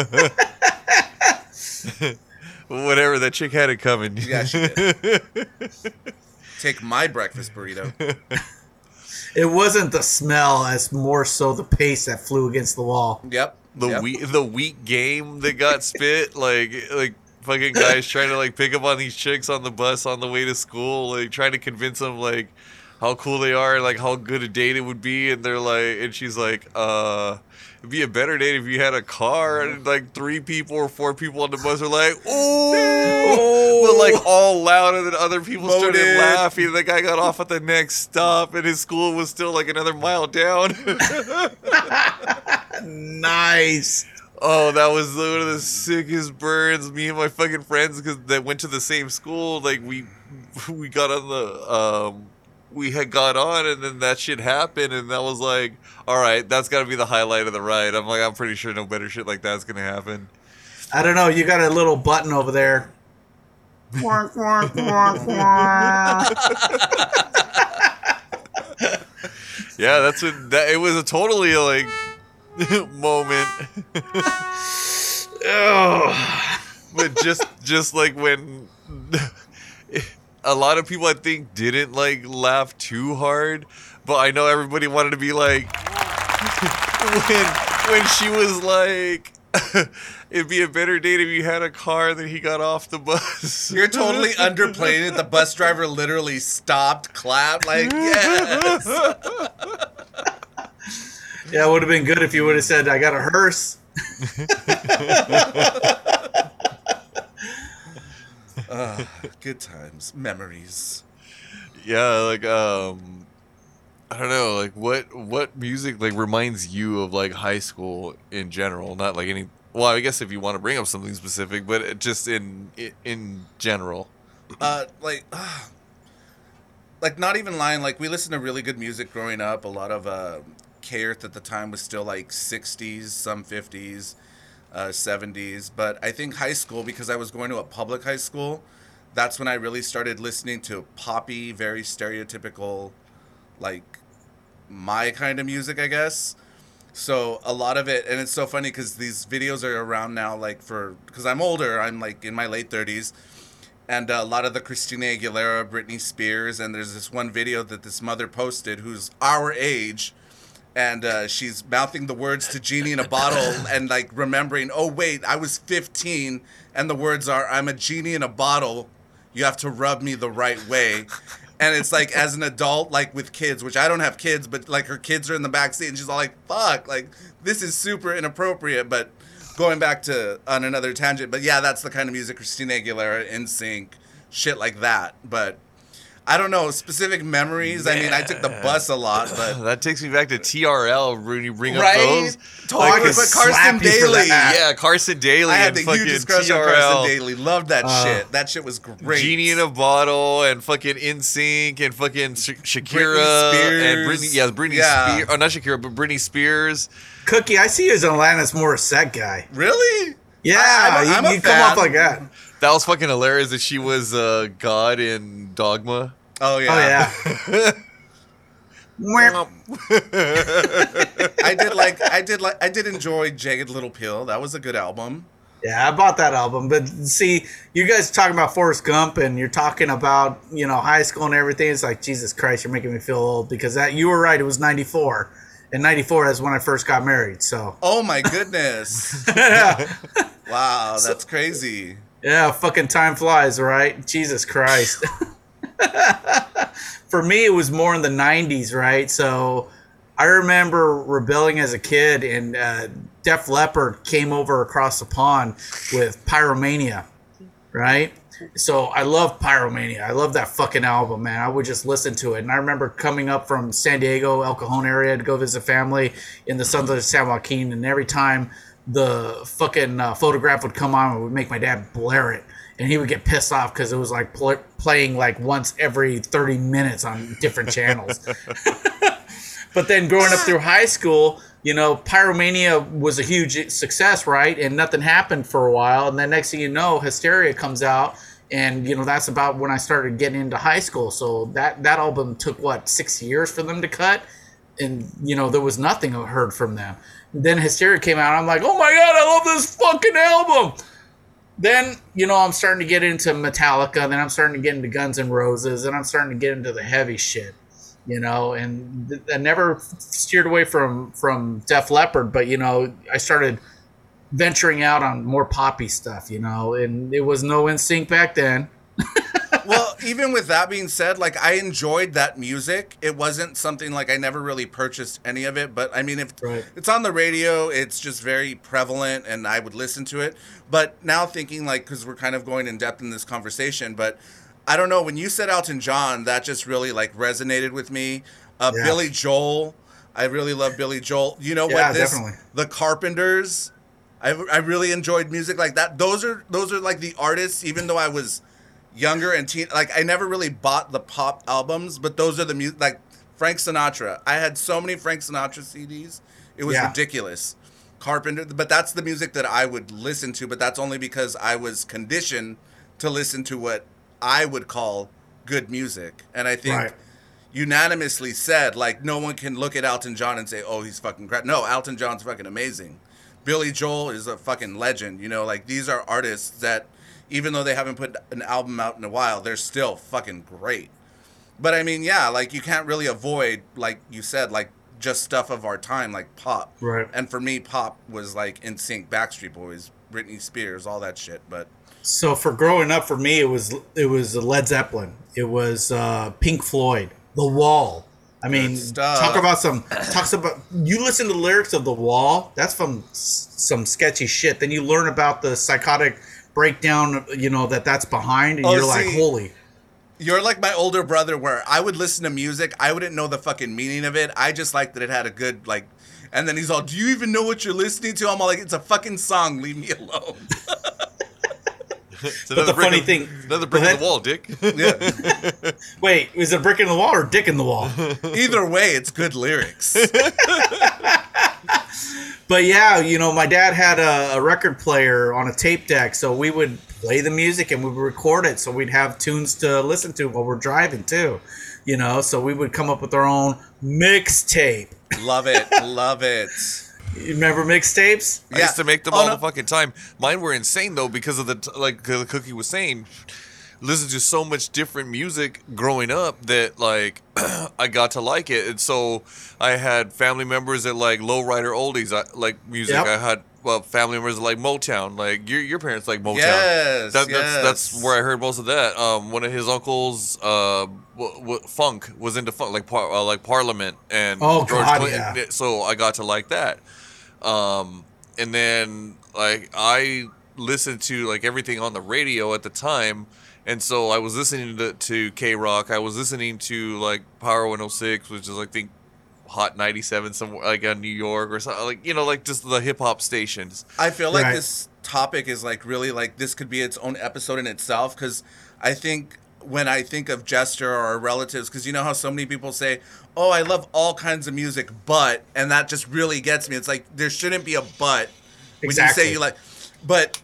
Whatever, that chick had it coming. Yeah, she did. Take my breakfast burrito. It wasn't the smell, as more so the pace that flew against the wall. Yep. The weak game that got spit, like fucking guys trying to like pick up on these chicks on the bus on the way to school, like trying to convince them like, how cool they are, and like how good a date it would be, and they're like, and she's like, it'd be a better date if you had a car, and like 3 people or 4 people on the bus are like, oh, but like all loud, and then other people started Voted. laughing. The guy got off at the next stop, and his school was still like another mile down. Nice. Oh, that was one of the sickest burns. Me and my fucking friends, because that went to the same school, like we got on the we had got on, and then that shit happened, and that was like, all right, that's got to be the highlight of the ride. I'm like, I'm pretty sure no better shit like that's gonna happen. I don't know. You got a little button over there. Yeah, that's what that. It was a totally like moment. But just like when a lot of people I think didn't like laugh too hard, but I know everybody wanted to be like when she was like, it'd be a better date if you had a car, and then he got off the bus. You're totally underplaying it. The bus driver literally stopped, clapped, like, yes. Yeah, it would have been good if you would have said, I got a hearse. Good times, memories. Yeah, like I don't know, like what music like reminds you of like high school in general? Not like any. Well, I guess if you want to bring up something specific, but just in general. Like not even lying. Like we listened to really good music growing up. A lot of K-Earth at the time was still like 60s, some 50s, 70s. But I think high school, because I was going to a public high school, that's when I really started listening to poppy, very stereotypical, like my kind of music, I guess. So a lot of it, and it's so funny because these videos are around now, like because I'm older, I'm like in my late 30s, and a lot of the Christina Aguilera, Britney Spears, and there's this one video that this mother posted who's our age, and she's mouthing the words to Genie in a Bottle and like remembering, oh wait, I was 15, and the words are, I'm a genie in a bottle, you have to rub me the right way. And it's like, as an adult, like with kids, which I don't have kids, but like her kids are in the backseat, and she's all like, fuck, like this is super inappropriate. But going back to on another tangent, but yeah, that's the kind of music, Christina Aguilera, NSYNC, shit like that. But I don't know, specific memories. I mean, I took the bus a lot, but That takes me back to TRL when you bring up right? those. Totally, Like, but Carson slap you for Daly. that. Yeah, Carson Daly. I had and the fucking hugest crush on TRL. Carson Daly. Loved that shit. That shit was great. Genie in a Bottle and fucking NSYNC and fucking Shakira and Spears. Britney Yeah. Spears. Oh, not Shakira, but Britney Spears. Cookie, I see you as an Alanis Morissette guy. Really? Yeah, I'm a you come fan. off like that. That was fucking hilarious that she was God in Dogma. Oh yeah. Oh, yeah. Mwah. I did enjoy Jagged Little Pill. That was a good album. Yeah, I bought that album. But see, you guys talking about Forrest Gump and you're talking about, high school and everything. It's like, Jesus Christ, you're making me feel old because you were right. It was 94. And 94 is when I first got married. So, Oh my goodness. Wow, that's crazy. yeah, fucking time flies, right? Jesus Christ. For me, it was more in the 90s, right? So I remember rebelling as a kid, and Def Leppard came over across the pond with Pyromania, right? So I love Pyromania. I love that fucking album, man. I would just listen to it. And I remember coming up from San Diego, El Cajon area to go visit family in the Sons of San Joaquin, and every time the fucking photograph would come on, it would make my dad blare it. And he would get pissed off because it was like playing like once every 30 minutes on different channels. But then growing up through high school, Pyromania was a huge success, right? And nothing happened for a while. And then next thing you know, Hysteria comes out. And, that's about when I started getting into high school. So that album took, 6 years for them to cut? And, there was nothing I heard from them. And then Hysteria came out. I'm like, oh my God, I love this fucking album. Then, I'm starting to get into Metallica. Then I'm starting to get into Guns N' Roses. And I'm starting to get into the heavy shit, And I never steered away from Def Leppard. But, I started venturing out on more poppy stuff, And it was no NSYNC back then. Well, even with that being said, like I enjoyed that music. It wasn't something like I never really purchased any of it, but I mean, if it's on the radio, it's just very prevalent, and I would listen to it. But now thinking like, because we're kind of going in depth in this conversation, but I don't know, when you said Elton John, that just really like resonated with me. Billy Joel, I really love Billy Joel. You know what? Definitely. The Carpenters. I really enjoyed music like that. Those are like the artists, even though I was younger and teen, like I never really bought the pop albums, but those are the music, like Frank Sinatra. I had so many Frank Sinatra CDs. It was ridiculous. Carpenter, but that's the music that I would listen to, but that's only because I was conditioned to listen to what I would call good music. And I think unanimously said, like, no one can look at Elton John and say, oh, he's fucking crap. No, Elton John's fucking amazing. Billy Joel is a fucking legend. You know, like, these are artists that, even though they haven't put an album out in a while, they're still fucking great. But I mean, yeah, like, you can't really avoid, like you said, like, just stuff of our time, like pop. Right. And for me, pop was like NSYNC, Backstreet Boys, Britney Spears, all that shit. But so for growing up, for me, it was Led Zeppelin. It was Pink Floyd, The Wall. I mean, talk about you listen to the lyrics of The Wall, that's from some sketchy shit. Then you learn about the psychotic breakdown, you know, that's behind, and you're like, holy. You're like my older brother, where I would listen to music, I wouldn't know the fucking meaning of it. I just liked that it had a good, like, and then he's all, do you even know what you're listening to? I'm all like, it's a fucking song, leave me alone. It's another brick in the wall, Dick. Yeah. Wait, is it a brick in the wall or dick in the wall? Either way, it's good lyrics. But yeah, you know, my dad had a record player on a tape deck, so we would play the music and we would record it, so we'd have tunes to listen to while we're driving too. You know, so we would come up with our own mixtape. Love it. Love it. You remember mixtapes? I used to make them all the fucking time. Mine were insane though, because of like the Cookie was saying, listen to so much different music growing up that like I got to like it. And so I had family members that like lowrider oldies, like music. Yep. I had family members that like Motown. Like your parents like Motown. Yes, that's where I heard most of that. One of his uncles, funk, was into funk, like Parliament and George Clinton. Yeah. So I got to like that. And then like I listened to like everything on the radio at the time, and so I was listening to K-Rock. I was listening to like Power 106, which is I think Hot 97 somewhere like in New York or something, like, you know, like just the hip hop stations. I feel like this topic is like really like this could be its own episode in itself, because I think when I think of Jester or our relatives, because you know how so many people say, oh, I love all kinds of music, but, and that just really gets me. It's like, there shouldn't be a but. When you say you like, but,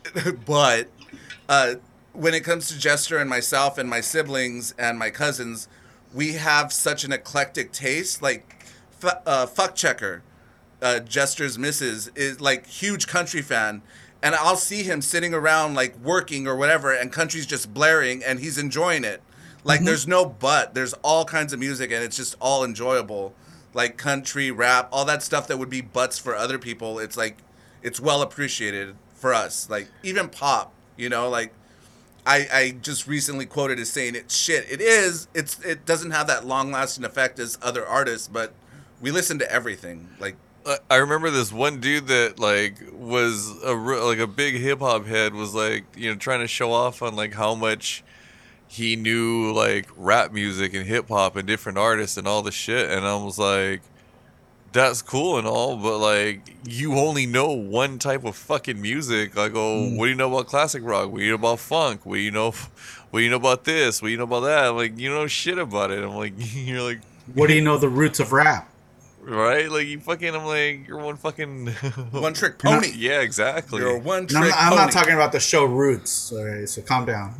when it comes to Jester and myself and my siblings and my cousins, we have such an eclectic taste. Like, Fuck Checker, Jester's missus, is like huge country fan. And I'll see him sitting around like working or whatever, and country's just blaring, and he's enjoying it. Like there's no but. There's all kinds of music, and it's just all enjoyable. Like country, rap, all that stuff that would be butts for other people. It's like it's well appreciated for us. Like even pop, you know, like I just recently quoted as saying it's shit. It is. It doesn't have that long lasting effect as other artists, but we listen to everything. Like. I remember this one dude that like was a big hip hop head, was like, you know, trying to show off on like how much he knew like rap music and hip hop and different artists and all the shit, and I was like, that's cool and all, but like you only know one type of fucking music. I go, what do you know about classic rock? What do you know about funk? What do you know about this? What do you know about that? I'm like, you know shit about it. I'm like, you're like, what do you know the roots of rap? Right, like you fucking. I'm like, you're one fucking one trick pony. Yeah, exactly. You're one trick pony. I'm not talking about the show Roots. Okay, so calm down.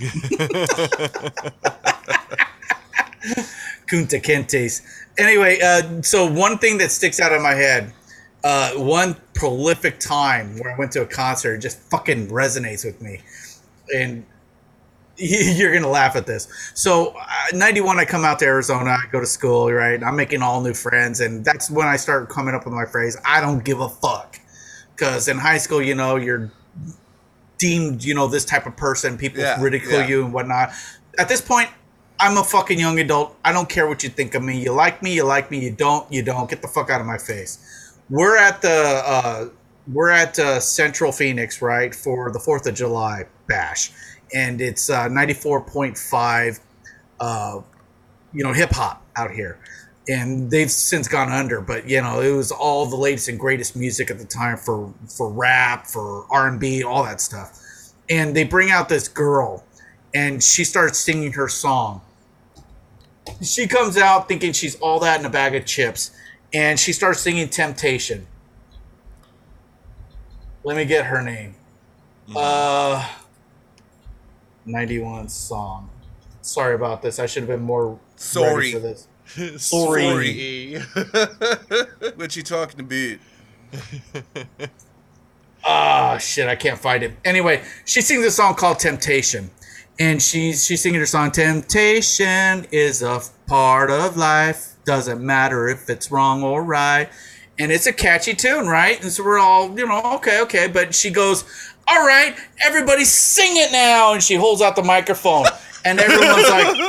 Kunta Kintes. Anyway, so one thing that sticks out in my head, one prolific time where I went to a concert, just fucking resonates with me, and you're gonna laugh at this. So, 91, I come out to Arizona. I go to school, right? I'm making all new friends, and that's when I start coming up with my phrase, "I don't give a fuck." Because in high school, you know, you're deemed, you know, this type of person. People ridicule you and whatnot. at this point, I'm a fucking young adult. I don't care what you think of me. You like me, you like me. You don't, you don't. Get the fuck out of my face. We're at Central Phoenix, right, for the 4th of July bash, and it's 94.5, hip hop out here, and they've since gone under. But it was all the latest and greatest music at the time for rap, for R&B, all that stuff. And they bring out this girl, and she starts singing her song. She comes out thinking she's all that in a bag of chips, and she starts singing Temptation. Let me get her name. 91 song. Sorry about this. I should have been more ready for this. Sorry. What you talking about? Shit, I can't find it. Anyway, she sings a song called Temptation. And she's singing her song, temptation is a part of life. Doesn't matter if it's wrong or right. And it's a catchy tune, right? And so we're all, okay. But she goes, all right, everybody sing it now. And she holds out the microphone. And everyone's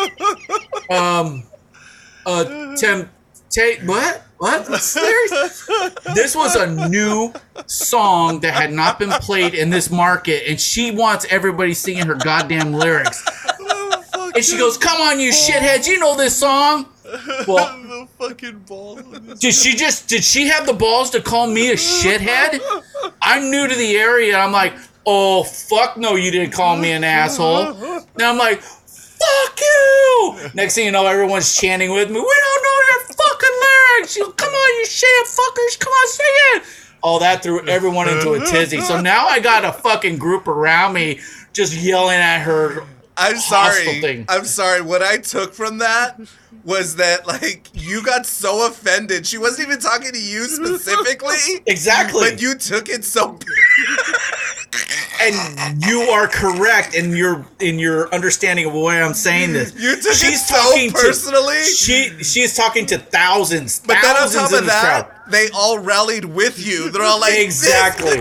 like, what? What? Serious? This was a new song that had not been played in this market, and she wants everybody singing her goddamn lyrics. And she goes, "Come on, you shitheads! You know this song." Well, the fucking balls. did she have the balls to call me a shithead? I'm new to the area. I'm like, oh fuck no, you didn't call me an asshole. Now I'm like, fuck you! Next thing you know, everyone's chanting with me. We don't know your fucking lyrics. Come on, you shit fuckers. Come on, sing it. All that threw everyone into a tizzy. So now I got a fucking group around me just yelling at her. I'm sorry. Thing. I'm sorry. What I took from that was that, like, you got so offended. She wasn't even talking to you specifically. Exactly. But you took it so. And you are correct in your understanding of the way I'm saying this. You took it so personally. She is talking to thousands. But then on thousands top of that, they all rallied with you. They're all like, exactly.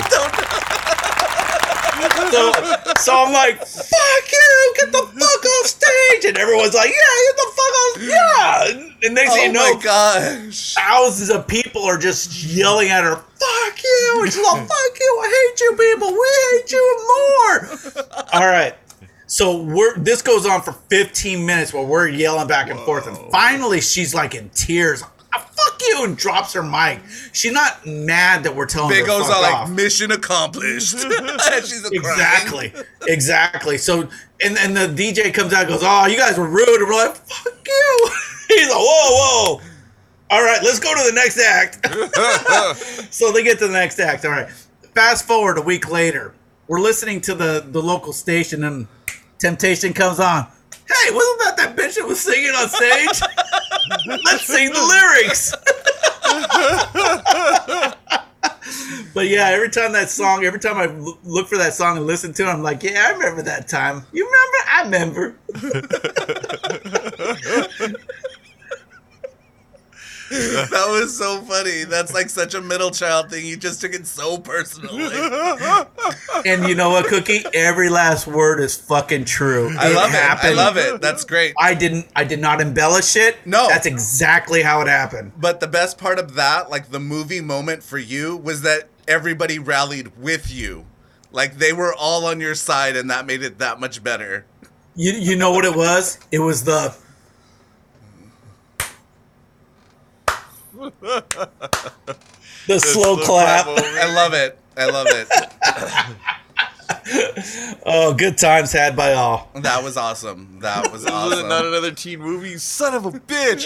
So I'm like, fuck you, get the fuck off stage. And everyone's like, yeah, get the fuck off. Yeah. And next thing you know, my gosh, thousands of people are just yelling at her, fuck you. And she's like, fuck you, I hate you people. We hate you more. All right. So this goes on for 15 minutes while we're yelling back and forth. And finally, she's like in tears. Fuck you, and drops her mic. She's not mad that we're telling her to fuck off. Like, mission accomplished. She's Exactly. So, and the DJ comes out and goes, oh, you guys were rude. And we're like, fuck you. He's like, whoa. All right, let's go to the next act. So they get to the next act. All right. Fast forward a week later. We're listening to the local station, and Temptation comes on. Hey, wasn't that bitch that was singing on stage? Let's sing the lyrics. But yeah, every time I look for that song and listen to it, I'm like, yeah, I remember that time. You remember? I remember. That was so funny. That's like such a middle child thing. You just took it so personally. And you know what, Cookie? Every last word is fucking true. I love it. That's great. I did not embellish it. No. That's exactly how it happened. But the best part of that, like the movie moment for you, was that everybody rallied with you. Like they were all on your side, and that made it that much better. You know what it was? It was the... the slow clap. I love it. Oh, good times had by all. That was awesome. This was not another teen movie. Son of a bitch.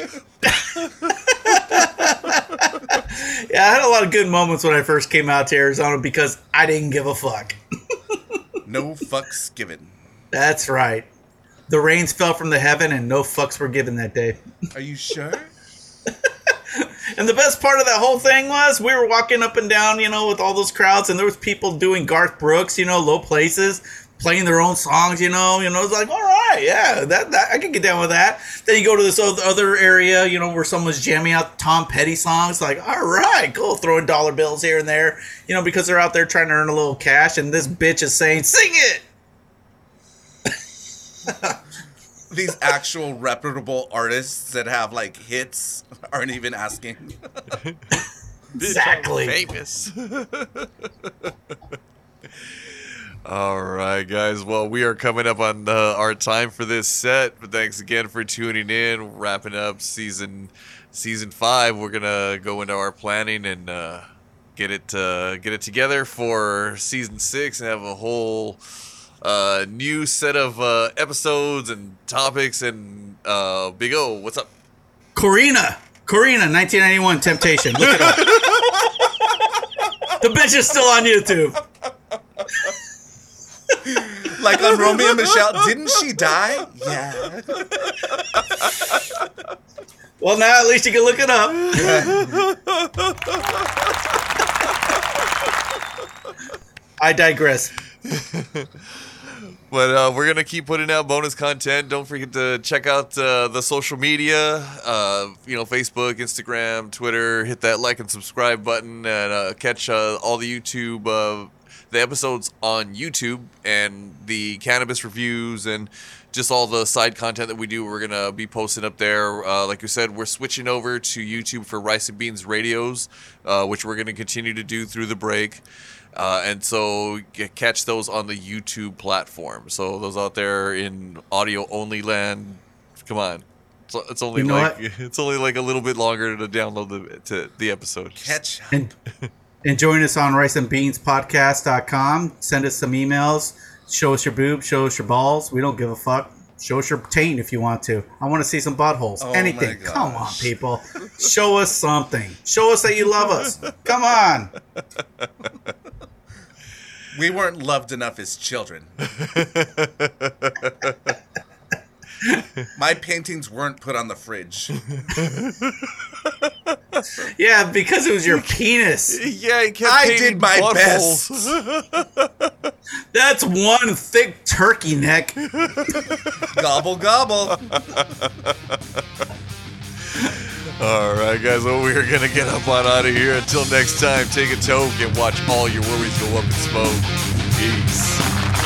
Yeah, I had a lot of good moments when I first came out to Arizona because I didn't give a fuck. No fucks given. That's right. The rains fell from the heaven and no fucks were given that day. Are you sure? And the best part of that whole thing was we were walking up and down, with all those crowds, and there was people doing Garth Brooks, low places, playing their own songs, it's like, all right, yeah, that I can get down with that. Then you go to this other area, where someone's jamming out Tom Petty songs, like, all right, cool, throwing dollar bills here and there, because they're out there trying to earn a little cash, and this bitch is saying, sing it! these actual reputable artists that have like hits aren't even asking. Exactly. Famous. All right, guys. Well, we are coming up on our time for this set. But thanks again for tuning in. Wrapping up season 5. We're gonna go into our planning and get it together for season 6 and have a whole new set of episodes and topics. And Big O, what's up? Corina, 1991 Temptation. Look it up. The bitch is still on YouTube. Like on Romeo and Michelle, didn't she die? Yeah. Well, now at least you can look it up. I digress. But we're going to keep putting out bonus content. Don't forget to check out the social media, Facebook, Instagram, Twitter. Hit that like and subscribe button and catch all the YouTube, the episodes on YouTube and the cannabis reviews and just all the side content that we do. We're going to be posting up there. Like we said, we're switching over to YouTube for Rice and Beans Radios, which we're going to continue to do through the break. And so catch those on the YouTube platform. So those out there in audio only land, come on. So it's only it's only like a little bit longer to download the episode. Catch. And join us on riceandbeanspodcast.com. Send us some emails. Show us your boobs. Show us your balls. We don't give a fuck. Show us your taint if you want to. I want to see some buttholes. Oh Anything. my gosh. Come on, people. Show us something. Show us that you love us. Come on. We weren't loved enough as children. My paintings weren't put on the fridge. Yeah, because it was your penis. Yeah, he kept I painting did my buttholes. That's one thick turkey neck. Gobble, gobble. All right, guys. Well, we're going to get up on out of here. Until next time, take a toke and watch all your worries go up in smoke. Peace.